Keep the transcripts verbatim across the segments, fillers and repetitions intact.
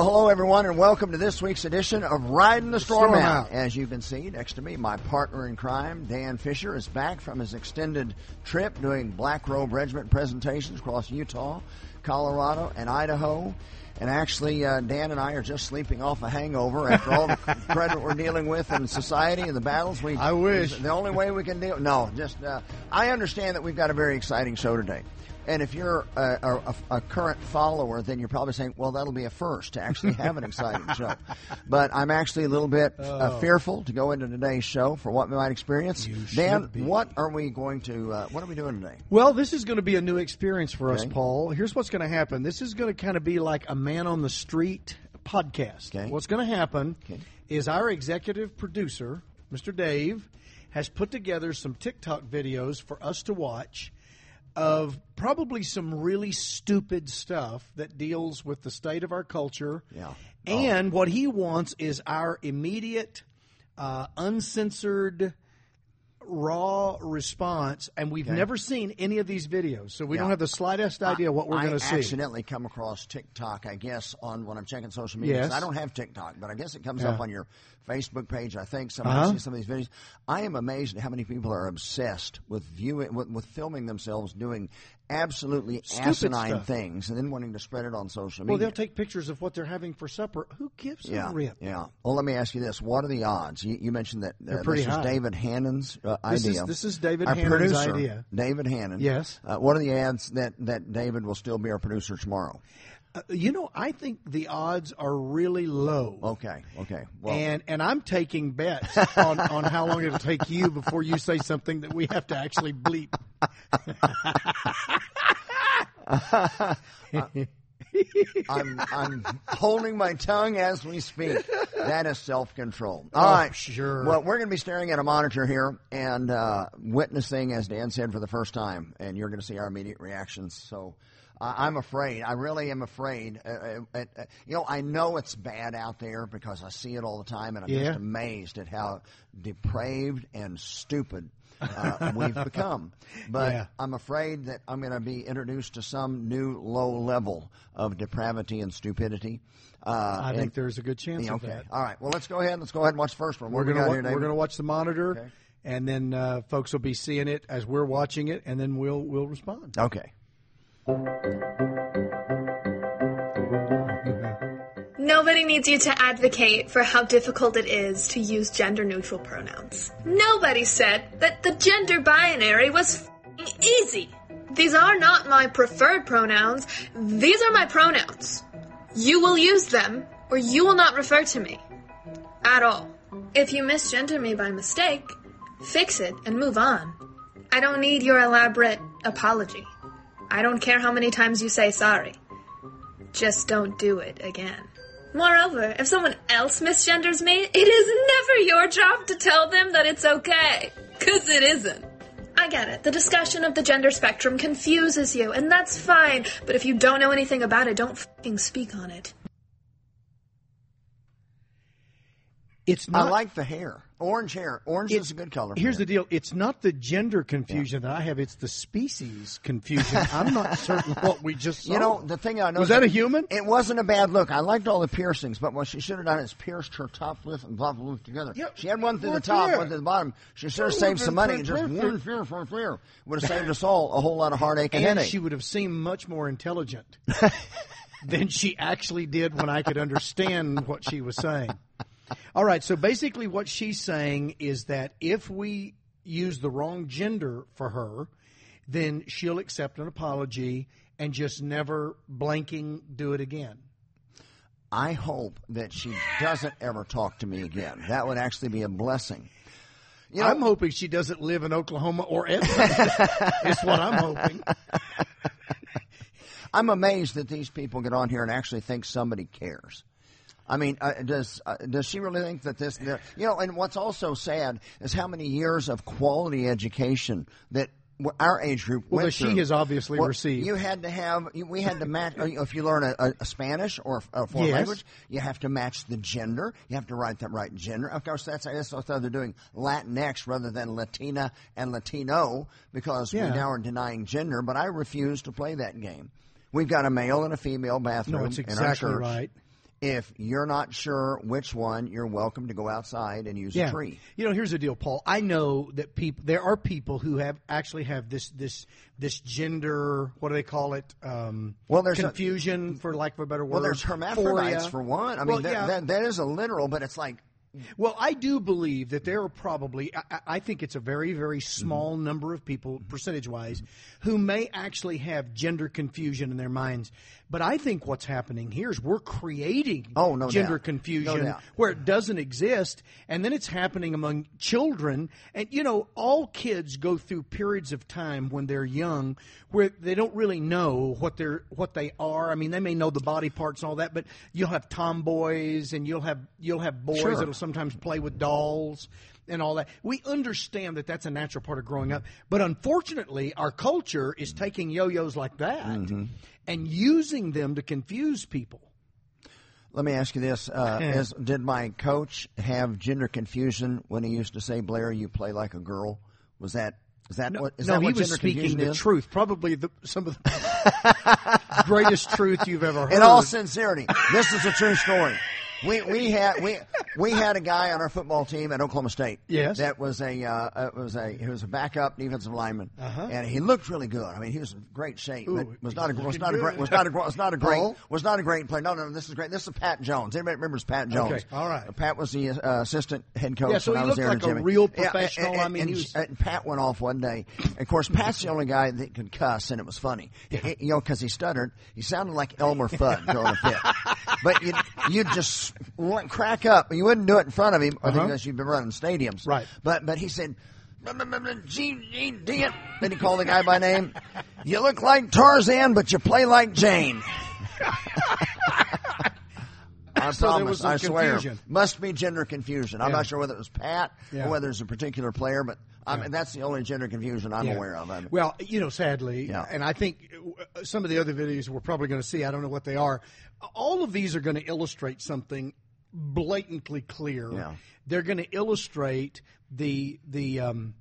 hello, everyone, and welcome to this week's edition of Riding the Storm, Storm Out. Out. As you can see next to me, my partner in crime, Dan Fisher, is back from his extended trip doing Black Robe Regiment presentations across Utah, Colorado, and Idaho. And actually, uh, Dan and I are just sleeping off a hangover after all the credit we're dealing with in society and the battles. We, I wish. The only way we can deal... No, just... Uh, I understand that we've got a very exciting show today. And if you're a, a, a current follower, then you're probably saying, well, that'll be a first to actually have an exciting show. But I'm actually a little bit uh, Oh. fearful to go into today's show for what we might experience. You Dan, should be. what are we going to, uh, what are we doing today? Well, this is going to be a new experience for us, Okay. Paul. Here's what's going to happen. This is going to kind of be like a man on the street podcast. Okay. What's going to happen Okay. is our executive producer, Mister Dave, has put together some TikTok videos for us to watch of probably some really stupid stuff that deals with the state of our culture. Yeah. And what he wants is our immediate, uh, uncensored, raw response. And we've Okay. never seen any of these videos, so we Yeah. don't have the slightest idea what we're I going to see. accidentally come across TikTok, I guess, on when I'm checking social media. 'Cause Yes. I don't have TikTok, but I guess it comes Yeah. up on your Facebook page. I think somebody Uh-huh. sees some of these videos. I am amazed at how many people are obsessed with viewing, with, with filming themselves doing absolutely Stupid asinine stuff. things, and then wanting to spread it on social Well, media. they'll take pictures of what they're having for supper. Who gives yeah, a rip? yeah. Well, let me ask you this: what are the odds? You, you mentioned that uh, They're pretty this was high. David Hannon's uh, This is- idea. this is David our Hannon's producer, idea. David Hannon. Yes. Uh, what are the odds that that David will still be our producer tomorrow? Uh, you know, I think the odds are really low. Okay, okay. Well, And and I'm taking bets on, on how long it'll take you before you say something that we have to actually bleep. I'm I'm holding my tongue as we speak. That is self-control. All Oh, right, sure. Well, we're going to be staring at a monitor here and uh, witnessing, as Dan said, for the first time, and you're going to see our immediate reactions. So. Uh, I'm afraid. I really am afraid. Uh, uh, uh, uh, you know, I know it's bad out there because I see it all the time, and I'm Yeah. just amazed at how depraved and stupid uh, we've become. But Yeah. I'm afraid that I'm going to be introduced to some new low level of depravity and stupidity. Uh, I and- think there's a good chance yeah, of okay. that. All right. Well, let's go ahead. Let's go ahead and watch the first one. What We're do we gonna got wa- here, David? we're gonna watch the monitor, Okay. and then uh, folks will be seeing it as we're watching it, and then we'll we'll respond. Okay. Nobody needs you to advocate for how difficult it is to use gender-neutral pronouns. Nobody said that the gender binary was f***ing easy. These are not my preferred pronouns. These are my pronouns. You will use them, or you will not refer to me. At all. If you misgender me by mistake, fix it and move on. I don't need your elaborate apology. I don't care how many times you say sorry. Just don't do it again. Moreover, if someone else misgenders me, it is never your job to tell them that it's okay. 'Cause it isn't. I get it. The discussion of the gender spectrum confuses you, and that's fine. But if you don't know anything about it, don't f***ing speak on it. It's I not. like the hair. Orange hair. Orange It- is a good color. for Here's hair. the deal. It's not the gender confusion that I have. It's the species confusion. I'm not certain what we just saw. You know, the thing I know Was that a human? It wasn't a bad look. I liked all the piercings, but what she should have done is pierced her top lip and bottom lip together. Yeah, She had one through the right top, there. one through the bottom. She should have saved some money and just one fear for fear. Would have saved us all a whole lot of heartache and, And headache. she would have seemed much more intelligent than she actually did when I could understand what she was saying. All right, so basically what she's saying is that if we use the wrong gender for her, then she'll accept an apology and just never blanking do it again. I hope that she doesn't ever talk to me again. That would actually be a blessing. You know, I'm hoping she doesn't live in Oklahoma or Edmonton. It's what I'm hoping. I'm amazed that these people get on here and actually think somebody cares. I mean, uh, does uh, does she really think that this, the, you know, and what's also sad is how many years of quality education that w- our age group Well, went that she through. has obviously Well, received. You had to have, you- we had to match, uh, if you learn a, a, a Spanish or a foreign Yes. language, you have to match the gender. You have to write the right gender. Of course, that's, that's why they're doing Latinx rather than Latina and Latino because Yeah. we now are denying gender, but I refuse to play that game. We've got a male and a female bathroom No, it's in our exactly church. right. If you're not sure which one, you're welcome to go outside and use Yeah. a tree. You know, here's the deal, Paul. I know that people there are people who have actually have this this this gender, what do they call it? Um, Well, there's a- confusion, for lack of a better word. Well, there's hermaphrodites Phoria. for one. I mean, Well, that, yeah. that, that is a literal, but it's like, Well, I do believe that there are probably, I, I think it's a very, very small Mm-hmm. number of people, percentage-wise, who may actually have gender confusion in their minds. But I think what's happening here is we're creating Oh, no gender doubt. confusion No doubt. where it doesn't exist, and then it's happening among children. And, you know, all kids go through periods of time when they're young where they don't really know what they're what they are. I mean, they may know the body parts and all that, but you'll have tomboys and you'll have you'll have boys Sure. that'll sometimes play with dolls and all that. We understand that that's a natural part of growing up. But unfortunately, our culture is taking yo-yos like that Mm-hmm. and using them to confuse people. let me ask you this. Uh, Yeah. is, did my coach have gender confusion when he used to say, Blair, you play like a girl? Was that, is that what, is no, that he what was gender speaking confusion the is? truth. Probably the, some of the greatest truth you've ever heard. In all sincerity, this is a true story. We we had we we had a guy on our football team at Oklahoma State. Yes. That was a uh, was a he was a backup defensive lineman, Uh-huh. and he looked really good. I mean, he was in great shape. Ooh, but was not a was looking not a great good. was not a was not a great Paul? was not a great player. No, no, this is great. This is Pat Jones. Everybody remembers Pat Jones? Okay, all right. Uh, Pat was the uh, assistant head coach. Yeah, so when he I was looked there like in a Jimmy. real Yeah, professional. and, I mean, and, he was- and Pat went off one day. Of course, Pat's the only guy that could cuss, and it was funny. He- you know, because he stuttered. He sounded like Elmer Fudd throwing a fit. But you'd, you'd just crack up. You wouldn't do it in front of him, I think, Uh-huh. because you've been running stadiums. Right. But but he said, Gene, Gene, dang it. Then he called the guy by name. You look like Tarzan, but you play like Jane. I So there promise, was some I swear. confusion. Must be gender confusion. I'm Yeah. not sure whether it was Pat Yeah. or whether it's a particular player, but I mean, that's the only gender confusion I'm Yeah. aware of. I mean, Well, you know, sadly, Yeah. and I think uh, some of the other videos we're probably going to see, I don't know what they are, all of these are going to illustrate something blatantly clear. Yeah. They're going to illustrate the the um,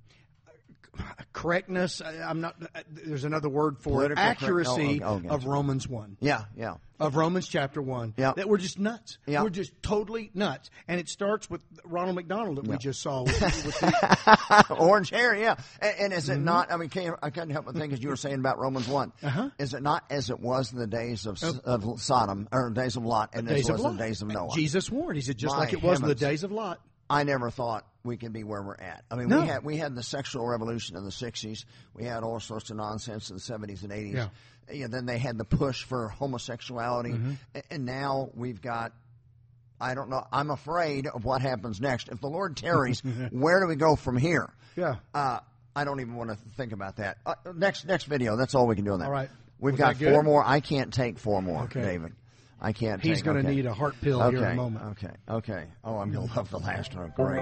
correctness. I- I'm not. There's another word for it. Political correct- Accuracy oh, oh, okay. of Romans one. yeah, yeah. Of Romans chapter one. Yeah. That we're just nuts. Yeah. We're just totally nuts. And it starts with Ronald McDonald that we Yeah. just saw. With, with the, Orange hair, yeah. And, and is it Mm-hmm. not? I mean, can't, I couldn't help but think as you were saying about Romans one. Uh-huh. Is it not as it was in the days of, of Sodom or days of Lot, and days as of was in Lot. the days of Noah? Jesus warned. He said, just My like it was in the heavens. days of Lot. I never thought we could be where we're at. I mean, No. we had we had the sexual revolution in the sixties. We had all sorts of nonsense in the seventies and eighties. Yeah. Yeah, then they had the push for homosexuality, Mm-hmm. A- and now we've got. I don't know. I'm afraid of what happens next. If the Lord tarries, where do we go from here? Yeah. Uh, I don't even want to think about that. Uh, next next video. That's all we can do on that. All right. We've Was got that good? four more. I can't take four more, Okay. David. I can't He's take going to okay. need a heart pill Okay. here in a moment. Okay. Okay. Oh, I'm going to love the last one. Great.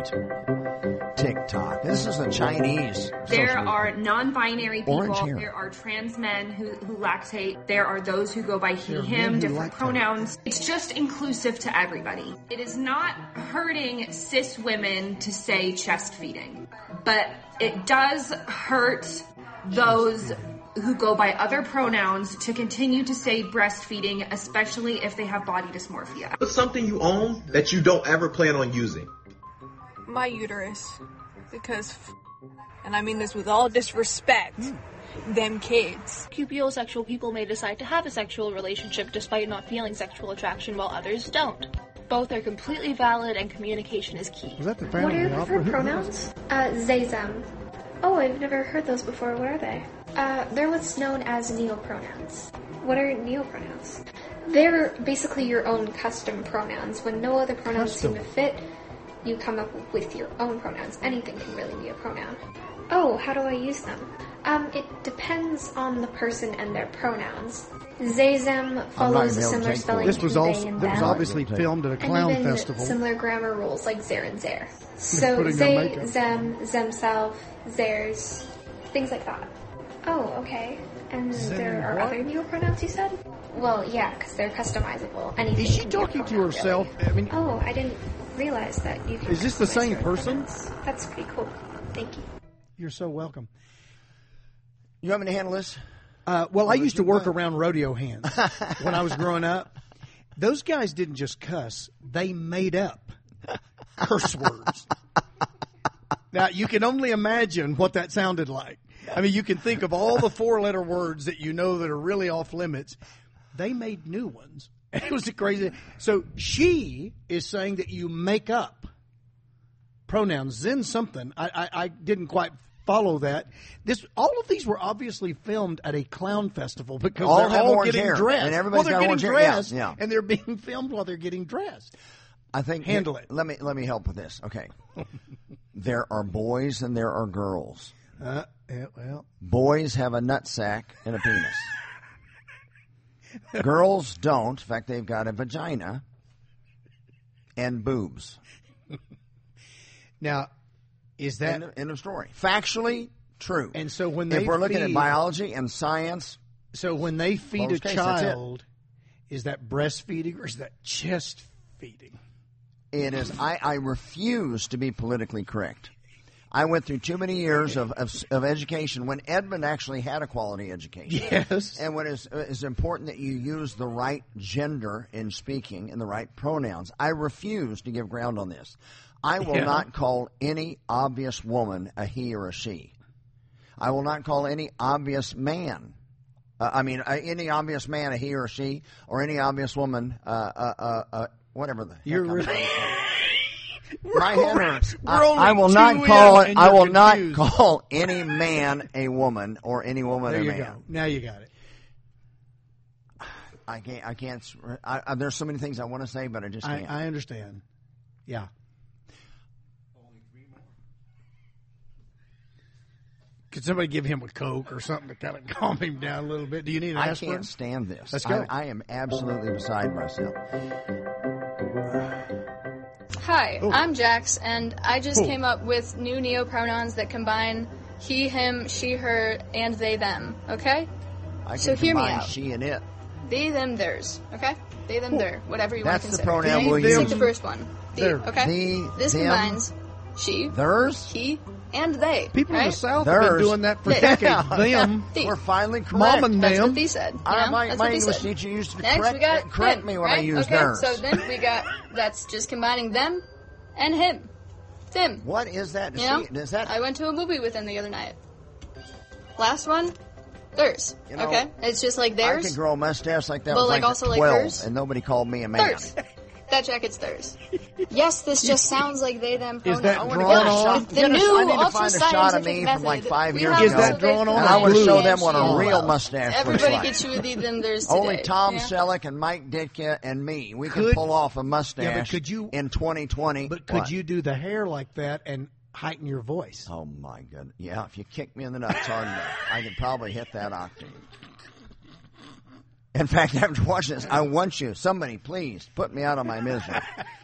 TikTok. This is the Chinese. There social- are non-binary Orange people. hair. There are trans men who, who lactate. There are those who go by he, There are men him, who different lactate. pronouns. It's just inclusive to everybody. It is not hurting cis women to say chest feeding, but it does hurt those who go by other pronouns to continue to say breastfeeding, especially if they have body dysmorphia. What's something you own that you don't ever plan on using? My uterus. Because, f- and I mean this with all disrespect, them kids. Cupiosexual people may decide to have a sexual relationship despite not feeling sexual attraction while others don't. Both are completely valid and communication is key. Was that the What Phantom are of your the Opera? preferred Who- pronouns? Uh, they, them. Oh, I've never heard those before. What are they? Uh, they're what's known as neopronouns. What are neopronouns? They're basically your own custom pronouns. When no other pronouns Custom. seem to fit, you come up with your own pronouns. Anything can really be a pronoun. Oh, how do I use them? Um, it depends on the person and their pronouns. They, them follows gonna be able to a similar take spelling This was to they also and that was them. obviously filmed at a clown and even festival. similar grammar rules like zer and zer. So Putting their they, makeup. them, themself, theirs, things like that. Oh, okay. And there are what? other neopronouns you said? Well, yeah, because they're customizable. Anything Is she can be a talking to pronoun, herself? really. I mean, Oh, I didn't realize that you can Is this the customize same your person? pronouns. That's pretty cool. Thank you. you're so welcome. You want me to handle this? Uh, well, I used to you work think? around rodeo hands when I was growing up, Those guys didn't just cuss; they made up curse words. Now you can only imagine what that sounded like. I mean, you can think of all the four-letter words that you know that are really off limits. They made new ones. It was a crazy. So she is saying that you make up pronouns. Then something. I, I, I didn't quite follow that. This all of these were obviously filmed at a clown festival because All they're have all orange getting hair, dressed. and well, everybody's they're got getting orange hair. Yeah, dressed, yeah. and they're being filmed while they're getting dressed. I think Handle that, it. Let me let me help with this. Okay, there are boys and there are girls. Uh, yeah, well, Boys have a nutsack and a penis. Girls don't. In fact, they've got a vagina and boobs. now is that End of, end of story. Factually true. and so when they if we're looking feed, at biology and science, so when they feed a Lowest case, that's it. child, is that breastfeeding or is that chest feeding? it is. I, I refuse to be politically correct. I went through too many years of, of, of education when Edmund actually had a quality education. Yes. And when it's, it's important that you use the right gender in speaking and the right pronouns. I refuse to give ground on this. I will Yeah. not call any obvious woman a he or a she. I will not call any obvious man. Uh, I mean, uh, any obvious man a he or a she, or any obvious woman, uh, uh, uh, uh, whatever the heck You're I'm really- trying to say. My head hurts. We're I, only I will two not call in it. and I you're will confused. not call any man a woman or any woman There a you man. go. Now you got it. I can't. I can't. I, I, there's so many things I want to say, but I just I, can't. I understand. Yeah. Could somebody give him a Coke or something to kind of calm him down a little bit? Do you need an I aspirin? can't stand this. Let's go. I, I am absolutely beside myself. Hi, Oh. I'm Jax, and I just Oh. came up with new neopronouns that combine he, him, she, her, and they, them. Okay? I can So hear me combine out. she and it. They, them, theirs. Okay? They, them, their. Whatever you That's want to the consider. pronoun They, we'll them. Take use. the first one. The, Their. okay? The, this them, combines she, theirs. he, and they. People right? in the South have Theirs. been doing that for They. decades. Them. The. We're finally correct. Mom and That's them. what they said. You I- know? my That's my what they English said. teacher used to Next, correct, we got correct them, me when right? I used okay, theirs. so then we got, that's just combining them and him. Them. What is that? You know? See, is that? I went to a movie with him the other night. Last one, theirs. You know, okay? It's just like I theirs. could grow a mustache like that. But, was like, like also, like, twelve, hers? and nobody called me a man. Theirs. That jacket's theirs. Yes, this just sounds like they, them Is pronoun. that I wanna drawn get a on? shot. The Get a- new I need to find a shot of ultra-scientific me from, like, method. five We years have Is that so drawn big on And I want to Blue. show them what a Oh, real well. mustache Everybody looks like. get you with the them theirs today. Only Tom yeah? Selleck and Mike Ditka and me. We can Could- pull off a mustache Yeah, but could you- in twenty twenty. But could What? you do the hair like that and heighten your voice? Oh, my goodness. Yeah, if you kick me in the nuts hard enough, I could probably hit that octave. In fact, after watching this, I want you, somebody, please, put me out of my misery.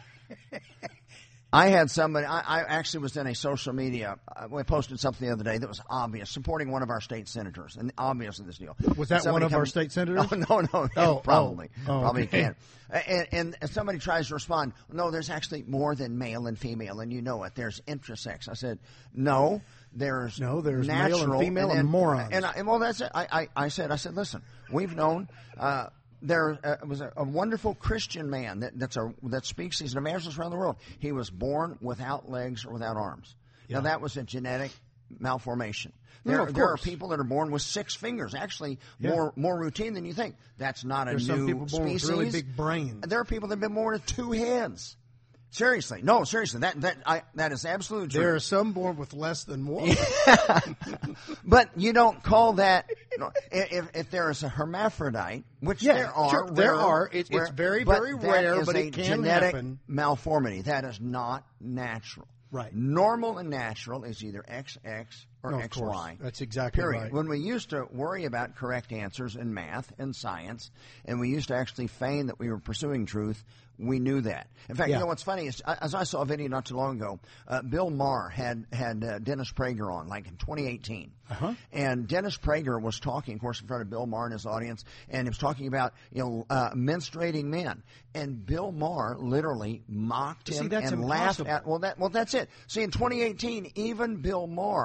I had somebody, I, I actually was in a social media, uh, we posted something the other day that was obvious, supporting one of our state senators, and obvious in this deal. Was that Somebody one of our comes- state senators? Oh, no, no, Oh, probably. oh, oh, probably okay. can't. And, and somebody tries to respond, no, there's actually more than male and female, and you know it. There's intersex. I said, no, there's No, there's male and natural, female and then- morons. And, I, and well, that's it. I, I, I said, I said, listen, we've known. Uh, there uh, was a, a wonderful Christian man that that's a, that speaks. He's an evangelist around the world. He was born without legs or without arms. Yeah. Now that was a genetic malformation. No, There, of there are course. people that are born with six fingers. Actually, Yeah. more more routine than you think. That's not a There's new some people born with species. really big brains. There are people that have been born with two heads. Seriously, no, seriously, that that I, that is absolutely true. There are some born with less than one. But you don't call that no, if if there is a hermaphrodite, which Yeah, there are. sure, there rare- are. It's- it's rare- very, but very that rare, is but a it can genetic happen. malformity. That is not natural. Right. Normal and natural is either X X or No, of X course. Y. That's exactly Period. right. When we used to worry about correct answers in math and science, and we used to actually feign that we were pursuing truth, we knew that. In fact, Yeah. you know what's funny is, as I saw a video not too long ago, uh, Bill Maher had had uh, Dennis Prager on, like in twenty eighteen, Uh-huh. and Dennis Prager was talking, of course, in front of Bill Maher and his audience, and he was talking about you know uh, menstruating men, and Bill Maher literally mocked See, him that's and laughed impossible. at. Well, that well, that's it. See, in twenty eighteen, even Bill Maher thought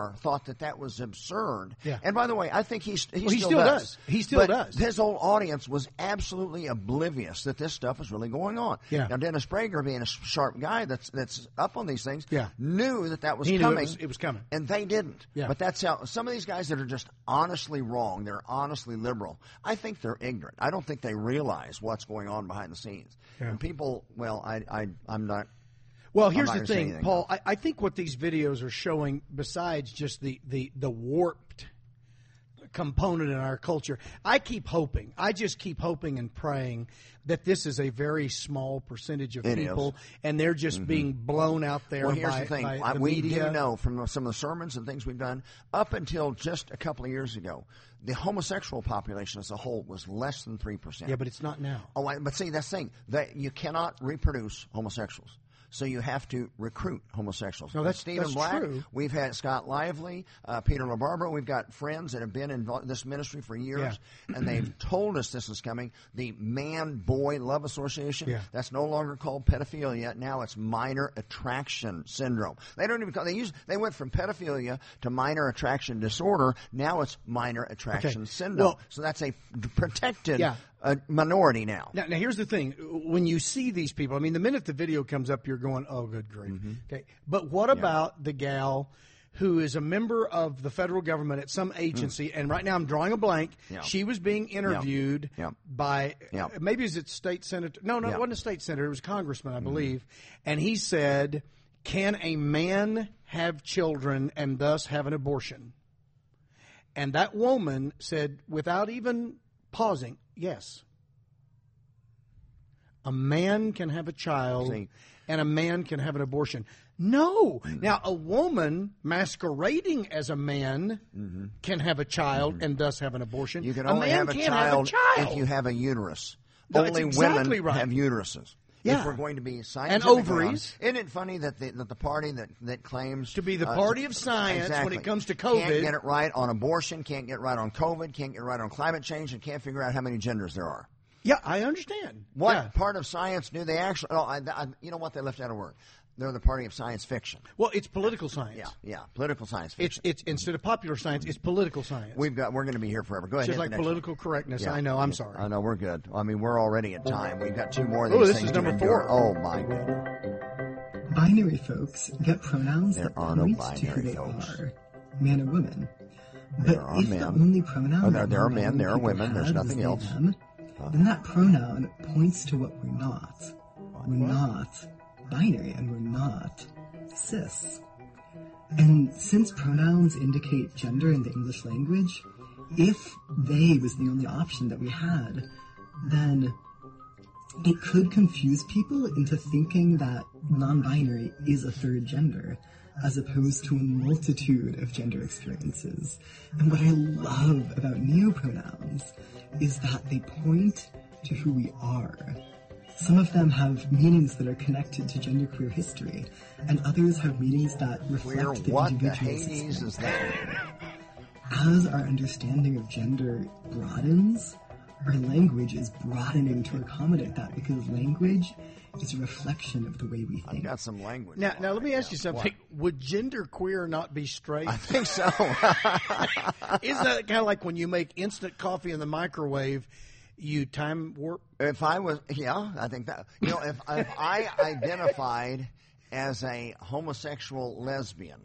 that that was absurd. Yeah. And by the way, I think he's, he, well, he still, still does. does. He still but does. His whole audience was absolutely oblivious that this stuff was really going on. Yeah. Now, Dennis Prager, being a sharp guy that's that's up on these things, yeah. knew that that was he coming. Knew it, was, it was coming. And they didn't. Yeah. But that's how some of these guys that are just honestly wrong, they're honestly liberal, I think they're ignorant. I don't think they realize what's going on behind the scenes. Yeah. And people, well, I, I, I'm not. Well, here's the thing, Paul. I, I think what these videos are showing, besides just the, the, the warped component in our culture, I keep hoping, I just keep hoping and praying that this is a very small percentage of it people, is. and they're just mm-hmm. being blown out there well, here's by, the thing. by I, the we media. do know from some of the sermons and things we've done, up until just a couple of years ago, the homosexual population as a whole was less than three percent. Yeah, but it's not now. Oh, I, but see, that's the thing. That you cannot reproduce homosexuals. So you have to recruit homosexuals. No, that's, Stephen that's Black. True. We've had Scott Lively, uh, Peter LaBarbera. We've got friends that have been in this ministry for years, yeah. and they've told us this is coming. The Man-Boy Love Association, yeah. that's no longer called pedophilia. Now it's minor attraction syndrome. They don't even call, they use they went from pedophilia to minor attraction disorder. Now it's minor attraction okay. syndrome. Well, so that's a protected yeah. a minority now. now. Now, here's the thing. When you see these people, I mean, the minute the video comes up, you're going, oh, good grief. Mm-hmm. Okay. But what about yeah. the gal who is a member of the federal government at some agency, mm. and right now I'm drawing a blank. Yeah. She was being interviewed yeah. Yeah. by, yeah. maybe is it state senator? No, no, yeah. it wasn't a state senator. It was a congressman, I believe. Mm. And he said, can a man have children and thus have an abortion? And that woman said, without even pausing, yes. A man can have a child See. and a man can have an abortion. No. Mm-hmm. Now, a woman masquerading as a man mm-hmm. can have a child mm-hmm. and thus have an abortion. You can a only man have, a can't child have a child if you have a uterus. No, only exactly women right. have uteruses. Yeah. If we're going to be scientific. And ovaries. Isn't it funny that the, that the party that, that claims to be the uh, party of science exactly, when it comes to COVID can't get it right on abortion, can't get it right on COVID, can't get it right on climate change, and can't figure out how many genders there are. Yeah, I understand. What yeah. part of science do they actually? Oh, I, I, you know what? They left out a word. They're the party of science fiction. Well, it's political science. Yeah, yeah, political science fiction. It's it's instead of popular science, it's political science. We've got we're going to be here forever. Go ahead. Just like political one. correctness. Yeah. I know. I'm sorry. I know. We're good. I mean, we're already at time. We've got two more of these oh, this things is number to four. Oh my God. Binary folks get pronouns there that are point no to who they folks. are, man or woman. There but are if men. the only pronoun oh, there, that there are men, there are women. There's nothing else. Them, uh-huh. Then that pronoun points to what we're not. We're what? not binary, and we're not cis. And since pronouns indicate gender in the English language, if they was the only option that we had, then it could confuse people into thinking that non-binary is a third gender, as opposed to a multitude of gender experiences. And what I love about neopronouns is that they point to who we are. Some of them have meanings that are connected to genderqueer history, and others have meanings that reflect Queer the what individual the Hades is that? As our understanding of gender broadens, our language is broadening to accommodate that, because language is a reflection of the way we think. I've got some language. Now, now let me ask now. you something. What? Would genderqueer not be straight? I think so. Isn't that kind of like when you make instant coffee in the microwave, you time warp? If I was, yeah, I think that, you know, if, if I identified as a homosexual lesbian,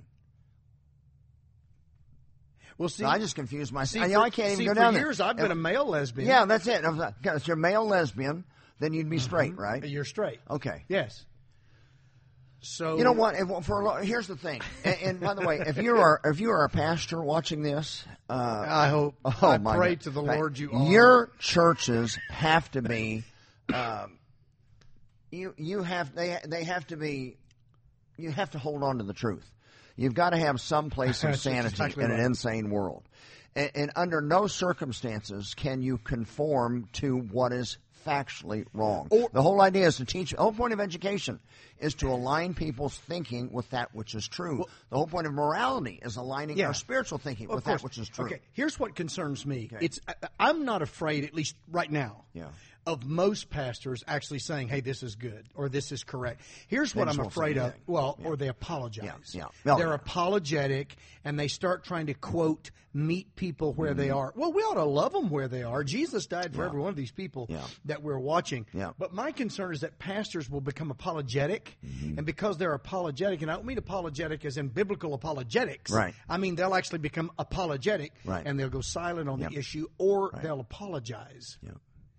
well, see, so I just confused myself. See, I, for, I can't even see, go for down years there. I've been a male lesbian. Yeah, that's it. If you're a male lesbian, then you'd be straight, mm-hmm. right? You're straight. Okay. Yes. So you know what? If, for a, here's the thing. And, and by the way, if you are if you are a pastor watching this, uh, I hope. Oh I my pray God. to the Lord you are. Your churches have to be. Um, you you have they they have to be. You have to hold on to the truth. You've got to have some place of sanity exactly in right. an insane world. And, and under no circumstances can you conform to what is factually wrong. Or, the whole idea is to teach. The whole point of education is to align people's thinking with that which is true. Well, the whole point of morality is aligning yeah, our spiritual thinking with course. that which is true. Okay, here's what concerns me. Okay. It's I, I'm not afraid, at least right now. Yeah. of most pastors actually saying, hey, this is good or this is correct. Here's what They I'm just won't afraid say of. anything. Well, Yeah. or they apologize. Yeah, yeah. Oh, They're yeah. apologetic, and they start trying to, quote, meet people where Mm-hmm. they are. Well, we ought to love them where they are. Jesus died for Yeah. every one of these people Yeah. that we're watching. Yeah. But my concern is that pastors will become apologetic, Mm-hmm. and because they're apologetic, and I don't mean apologetic as in biblical apologetics. Right. I mean, they'll actually become apologetic, Right. and they'll go silent on Yep. the issue, or Right. they'll apologize. Yeah.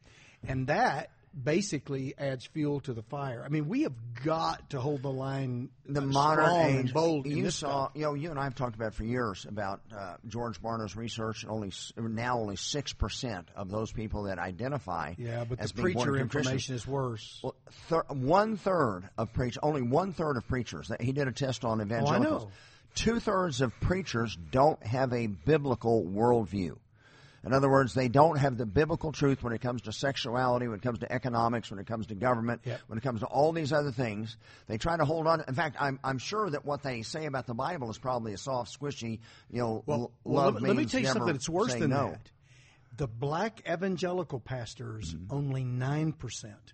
And that basically adds fuel to the fire. I mean, we have got to hold the line The uh, modern strong age. and bold in You this saw, stuff. you know, you and I have talked about for years about uh, George Barna's research. And only s- now, only six percent of those people that identify Yeah, but as the being born preacher again Christians- information is worse. Well, thir- one third of preachers, only one third of preachers. He did a test on evangelicals. know. Two thirds of preachers don't have a biblical worldview. In other words, they don't have the biblical truth when it comes to sexuality, when it comes to economics, when it comes to government, Yep. when it comes to all these other things. They try to hold on. In fact, I'm, I'm sure that what they say about the Bible is probably a soft, squishy, you know, Well, l- well, love let, me- let me means tell you never something that's worse say than no. that. The black evangelical pastors, Mm-hmm. only nine percent.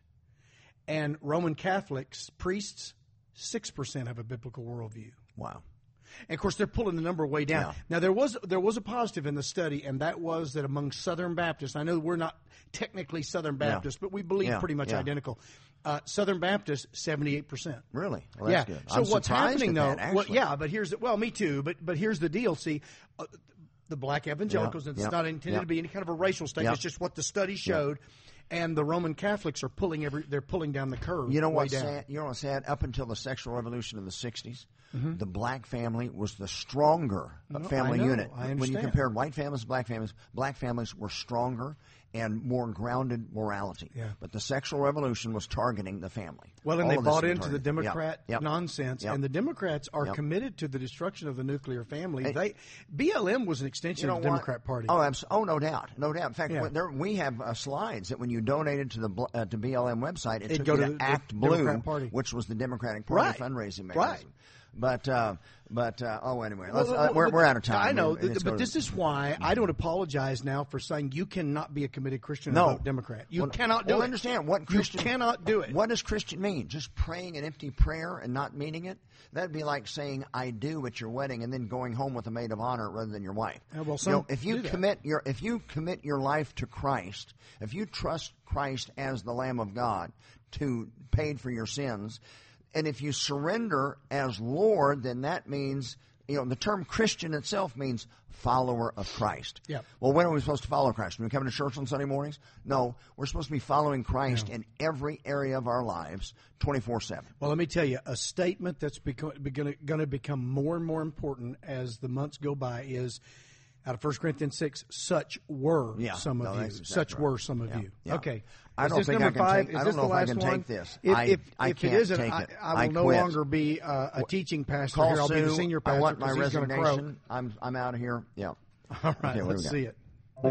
And Roman Catholics, priests, six percent have a biblical worldview. Wow. And of course, they're pulling the number way down. Yeah. Now, there was there was a positive in the study, and that was that among Southern Baptists, I know we're not technically Southern Baptists, but we believe Yeah, pretty much yeah. identical. Uh, Southern Baptists, seventy-eight percent. Really? Well, Yeah. that's good. So I'm what's surprised happening at though? that, well, actually. yeah, but here's the, well, me too. But but here's the deal. See, uh, the black evangelicals. Yeah, and yeah, it's not intended yeah. to be any kind of a racial statement. Yeah. It's just what the study showed. And the Roman Catholics are pulling every. They're pulling down the curve. You know way what's down. sad? You know what's sad? Up until the sexual revolution of the sixties, Mm-hmm. the black family was the stronger uh, No, family I know. unit. I When you understand. compared white families to black families, black families were stronger and more grounded morality. Yeah. But the sexual revolution was targeting the family. Well, and All they of this bought was into the targeted. Democrat Yep. Yep. nonsense, Yep. and the Democrats are Yep. committed to the destruction of the nuclear family. Hey. They B L M was an extension You know of the what? Democrat Party. Oh, abs- oh, no doubt, no doubt. In fact, Yeah. when there, we have uh, slides that when you donated to the bl- uh, to B L M website, it It'd took go you to to, the- the Act Blue, Democrat Party. which was the Democratic Party Right. fundraising mechanism. Right. But uh, but uh, oh, anyway, let's, Well, uh, well, we're but- we're out of time. I know, We- let's but go to- this is why I don't apologize now for saying you cannot be a committed Christian No. and vote Democrat. You Well, cannot do well, it. understand what You Christian cannot do it. What does Christian mean? Just praying an empty prayer and not meaning it? That'd be like saying "I do" at your wedding and then going home with a maid of honor rather than your wife. Yeah, well, you some know, if do you that. commit your if you commit your life to Christ, if you trust Christ as the Lamb of God to paid for your sins, and if you surrender as Lord, then that means. You know, the term Christian itself means follower of Christ. Yep. Well, when are we supposed to follow Christ? When we come to church on Sunday mornings? No, we're supposed to be following Christ in every area of our lives, twenty-four seven. Well, let me tell you, a statement that's going to become more and more important as the months go by is out of First Corinthians six, such were Yeah, some of no, you. that's exactly Such right. were some of Yeah, you. yeah. Okay. I Is don't this think I number can five? take- Is I this don't know the if I last can one? take this. If, I- if, I if can't it isn't, take I, it. I will I no quit. longer be uh, a teaching pastor Call here. I'll be the Sue. senior I pastor want my because he's going to croak. resignation. I'm I'm out of here. Yeah. All right, Okay, what do let's we got? see it.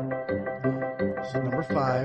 This is number five.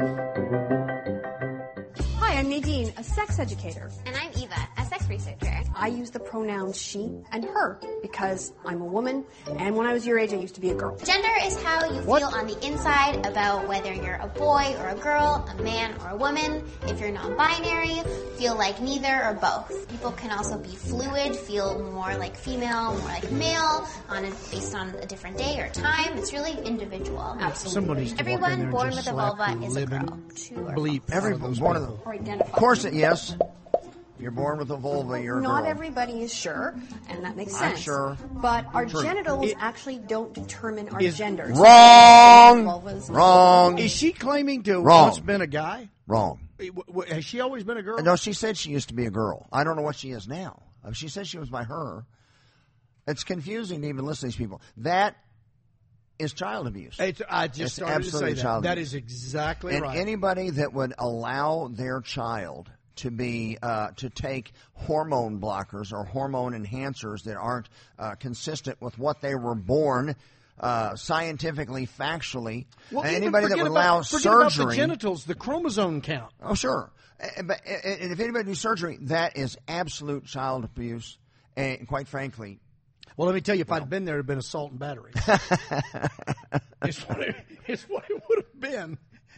Hi, I'm Nadine, a sex educator. And I'm Eva, a sex researcher. I use the pronouns she and her because I'm a woman, and when I was your age, I used to be a girl. Gender is how you What? feel on the inside about whether you're a boy or a girl, a man or a woman. If you're non-binary, feel like neither or both. People can also be fluid, feel more like female, more like male, on a, based on a different day or time. It's really individual. Somebody needs to walk in Everyone there and born just with a slap vulva the is a living girl. True or bleep. Every out of those one of people. them. Or identify. Of course, it, yes. If you're born with a vulva, you're a Not girl. everybody is sure, and that makes I'm sense. sure. But our True. genitals It- actually don't determine our Is- genders. Wrong. Vulvas- Wrong. Is she claiming to have Wrong. once been a guy? Wrong. W- w- Has she always been a girl? No, she said she used to be a girl. I don't know what she is now. Uh, She said she was by her. It's confusing to even listen to these people. That is child abuse. It's, I just It's started to say absolutely that. child That abuse. is exactly And right. anybody that would allow their child to be uh, to take hormone blockers or hormone enhancers that aren't uh, consistent with what they were born uh, scientifically, factually, well, and even anybody that forget would about, allow forget about the surgery. genitals, the chromosome count. Oh, sure. Uh, But uh, and if anybody does surgery, that is absolute child abuse. And quite frankly, Well, let me tell you, if I'd been there, it'd have been assault and battery. it's, what it, it's what it would have been.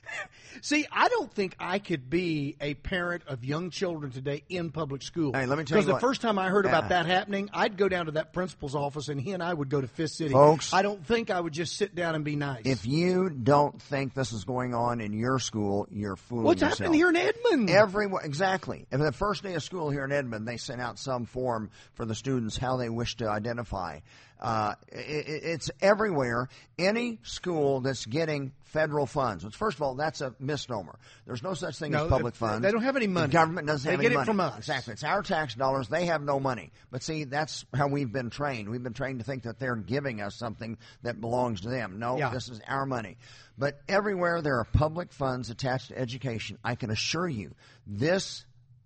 See, I don't think I could be a parent of young children today in public school. Hey, let me tell you Because the what. first time I heard about Uh, that happening, I'd go down to that principal's office, and he and I would go to Fifth City. Folks. I don't think I would just sit down and be nice. If you don't think this is going on in your school, you're fooling What's yourself. happening here in Edmond? Everyone, exactly. If the first day of school here in Edmond, they sent out some form for the students how they wish to identify. Uh, it, it's everywhere. Any school that's getting federal funds, which first of all, that's a misnomer. There's no such thing No, as public they- funds. they don't have any money. The government doesn't They have get any it money. from us. Exactly. It's our tax dollars. They have no money. But see, that's how we've been trained. We've been trained to think that they're giving us something that belongs to them. No, Yeah. this is our money. But everywhere there are public funds attached to education, I can assure you this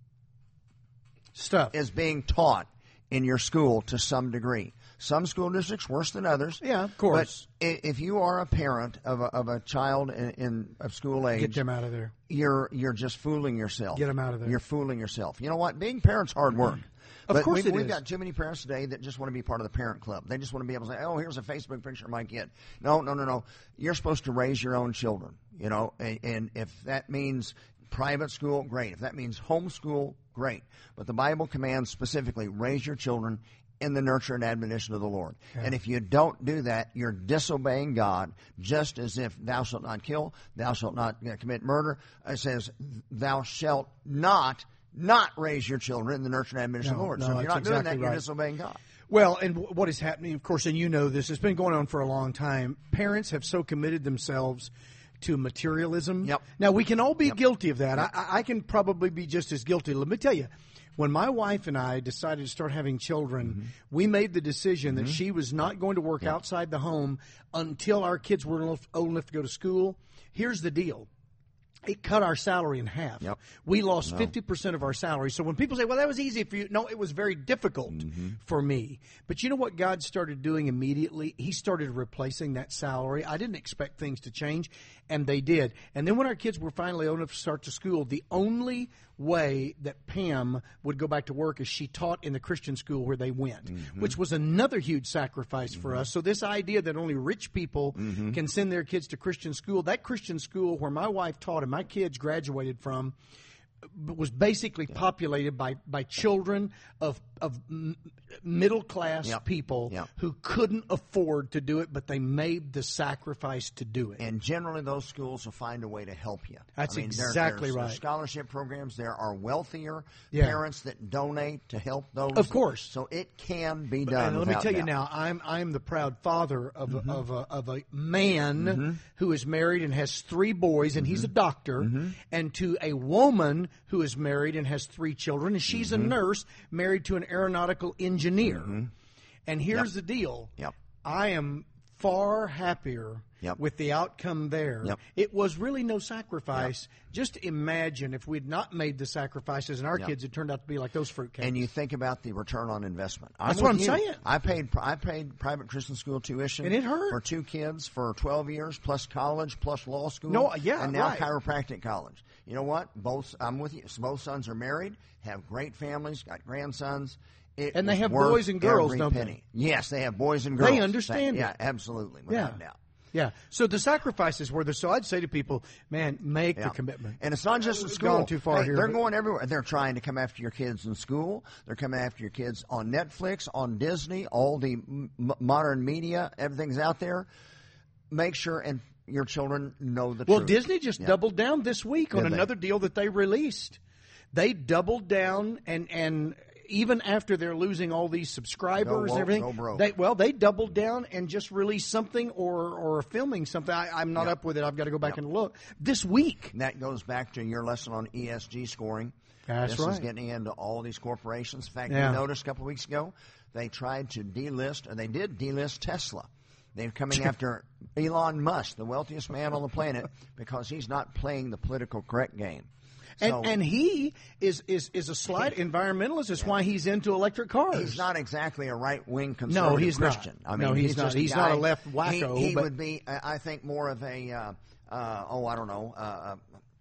stuff is being taught in your school to some degree. Some school districts worse than others. Yeah, of course. But i- if you are a parent of a, of a child in, in of school age, Get them out of there. You're you're just fooling yourself. Get them out of there. You're fooling yourself. You know what? Being parents hard work. Of But course we've, it we've is. got too many parents today that just want to be part of the parent club. They just want to be able to say, "Oh, here's a Facebook picture of my kid." No, no, no, no. You're supposed to raise your own children. You know, and, and if that means private school, great. If that means homeschool, great. But the Bible commands specifically, raise your children in the nurture and admonition of the Lord. Yeah. And if you don't do that, you're disobeying God, just as if thou shalt not kill, thou shalt not uh, commit murder. It says, thou shalt not not raise your children in the nurture and admonition of the No, Lord. no, so if you're that's not doing exactly that, you're right. disobeying God. Well, and w- what is happening, of course, and you know this, it's been going on for a long time. Parents have so committed themselves to materialism. Yep. Now, we can all be guilty of that. I, I I can probably be just as guilty. Let me tell you, when my wife and I decided to start having children, Mm-hmm. we made the decision that she was not going to work outside the home until our kids were old old enough to go to school. Here's the deal. It cut our salary in half. Yep. We lost No. fifty percent of our salary. So when people say, well, that was easy for you. No, it was very difficult for me. But you know what God started doing immediately? He started replacing that salary. I didn't expect things to change, and they did. And then when our kids were finally old enough to start to school, the only way that Pam would go back to work is she taught in the Christian school where they went, which was another huge sacrifice for us. So this idea that only rich people can send their kids to Christian school, that Christian school where my wife taught and my kids graduated from, was basically populated by, by children of of m- middle class Yep. people Yep. who couldn't afford to do it, but they made the sacrifice to do it. And generally, those schools will find a way to help you. That's I mean, there- exactly there's, right. There's scholarship programs. There are wealthier Yeah. parents that donate to help those. Of course. So it can be But- done. and let me without tell you doubt. now, I'm I'm the proud father of Mm-hmm. a, of a of a man who is married and has three boys, and Mm-hmm. he's a doctor, and to a woman who is married and has three children, and she's Mm-hmm. a nurse married to an aeronautical engineer. And here's the deal: Yep. I am far happier Yep. with the outcome there. Yep. It was really no sacrifice. Just imagine if we'd not made the sacrifices and our Yep. kids had turned out to be like those fruitcakes. And you think about the return on investment. That's with what I'm you. saying. I paid I paid private Christian school tuition, And it hurt. for two kids for twelve years, plus college, plus law school. No, yeah, and now right. chiropractic college. You know what? Both I'm with you. Both sons are married, have great families, got grandsons. It And they was have worth boys and girls, every don't they? penny. Yes, they have boys and girls. They understand Yeah, it. absolutely, without Yeah. doubt. Yeah. So the sacrifices were there. So I'd say to people, man, make Yeah. the commitment. And it's not just in We've school. gone too far Hey, here, They're but- going everywhere. They're trying to come after your kids in school. They're coming after your kids on Netflix, on Disney, all the m- modern media. Everything's out there. Make sure and your children know the Well, truth. Disney just Yeah. doubled down this week on Did they? another deal that they released. They doubled down, and and even after they're losing all these subscribers Go and woke, everything, go broke. they well they doubled down and just released something or or are filming something. I, I'm not Yeah. up with it. I've got to go back Yeah. and look this week. And that goes back to your lesson on E S G scoring. That's this is right. getting into all these corporations. In fact, Yeah. you noticed a couple of weeks ago, they tried to delist, or they did delist Tesla. They're coming after Elon Musk, the wealthiest man on the planet, because he's not playing the political correct game. And So- and he is is is a slight environmentalist. That's why he's into electric cars. He's not exactly a right wing conservative No, he's not. Christian. I mean, No, he's not. just He's guy- not a left wacko, He, he but- would be, uh, I think, more of a uh, uh, oh, I don't know. Uh,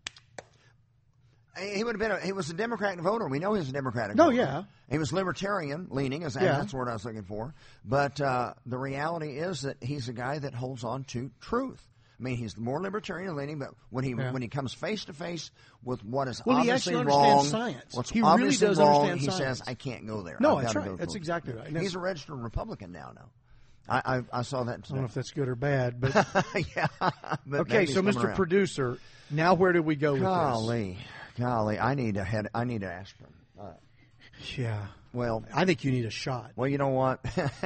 uh, he would have been. A, he was a Democratic voter. We know he's a Democratic. No, voter. yeah. He was libertarian leaning. Is that, Yeah. That's the word I was looking for. But uh, the reality is that he's a guy that holds on to truth. I I mean, he's more libertarian leaning, but when he Yeah. when he comes face to face with what is Well, he obviously actually understands wrong, science. what's He really obviously does wrong, understand he science. says, "I can't go there." No, I've that's gotta right. go That's close. exactly right. And that's- He's a registered Republican now. Now, I I, I saw that I today. don't know if that's good or bad, but yeah. But okay. maybe So, it's coming Mister around. Producer, now where do we go with Golly, golly, I need a head. I need an aspirin. Uh, this? Yeah. well, I think you need a shot. well, you know what?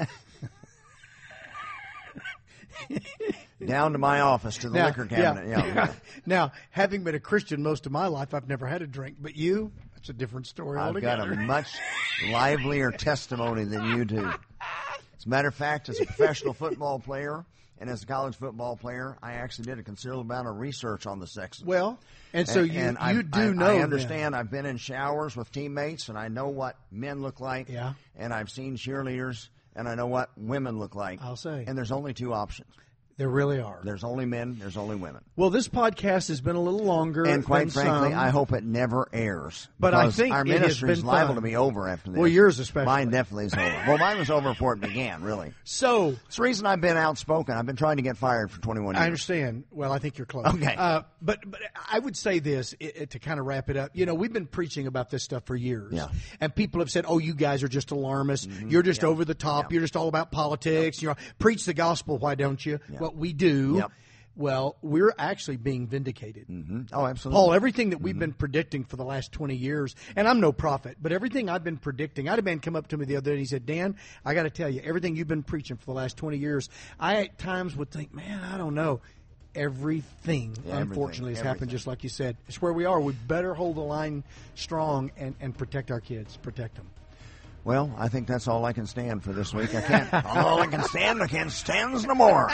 Down to my office to the Now, liquor cabinet. Yeah. yeah. Now, having been a Christian most of my life, I've never had a drink. But you, that's a different story I've got altogether. a much livelier testimony than you do. As a matter of fact, as a professional football player and as a college football player, I actually did a considerable amount of research on the sexes. Well, and so you and I, you do I, know. I then. understand. I've been in showers with teammates, and I know what men look like. Yeah. And I've seen cheerleaders, and I know what women look like. I'll say. And there's only two options. There really are. There's only men. There's only women. Well, this podcast has been a little longer, And quite than frankly, some. I hope it never airs. But I because think our it has ministry is been liable fun. to be over after this. Well, yours especially. Mine definitely is over. Well, mine was over before it began, really. So It's the reason I've been outspoken. I've been trying to get fired for twenty-one years. I understand. Well, I think you're close. Okay. Uh, but but I would say this it, it, to kind of wrap it up. You know, we've been preaching about this stuff for years. Yeah. And people have said, "Oh, you guys are just alarmists. You're just Yeah. over the top. Yeah. You're just all about politics. You know, preach the gospel. Why don't you?" Yeah. Well, we do. Yep. Well, we're actually being vindicated. Mm-hmm. Oh, absolutely. Paul, everything that we've been predicting for the last twenty years, and I'm no prophet, but everything I've been predicting, I had a man come up to me the other day and he said, Dan, I got to tell you, everything you've been preaching for the last twenty years, I at times would think, man, I don't know. Everything, Yeah, unfortunately, has everything, happened just like you said. It's where we are. We better hold the line strong and, and protect our kids, protect them. Well, I think that's all I can stand for this week. I can't. all I can stand, I can't stand no more.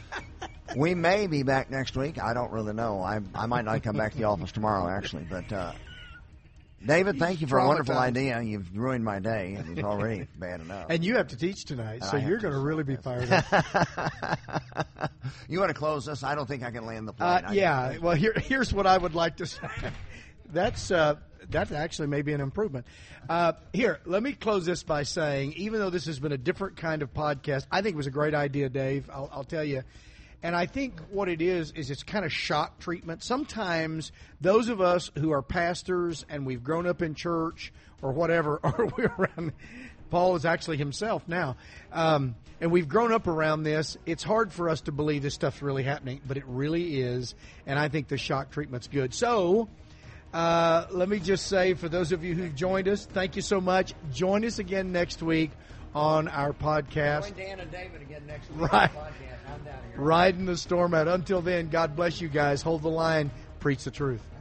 We may be back next week. I don't really know. I I might not come back to the office tomorrow, actually. But uh, David, thank you for a wonderful idea. You've ruined my day. It was already bad enough. And you have to teach tonight, so I have you're to, going to really be fired up. You want to close this? I don't think I can land the plane. Uh, I- yeah. Well, here, here's what I would like to say. That's uh, that's actually maybe an improvement. Uh, here, let me close this by saying, even though this has been a different kind of podcast, I think it was a great idea, Dave. I'll, I'll tell you. And I think what it is is it's kind of shock treatment. Sometimes those of us who are pastors and we've grown up in church or whatever, or we're around. Paul is actually himself now. Um, and we've grown up around this. It's hard for us to believe this stuff's really happening, but it really is. And I think the shock treatment's good. So uh, let me just say, for those of you who've joined us, thank you so much. Join us again next week on our podcast. Join Dan and David again next week. Right. On the podcast. I'm down here. Riding the storm out. Until then, God bless you guys. Hold the line. Preach the truth.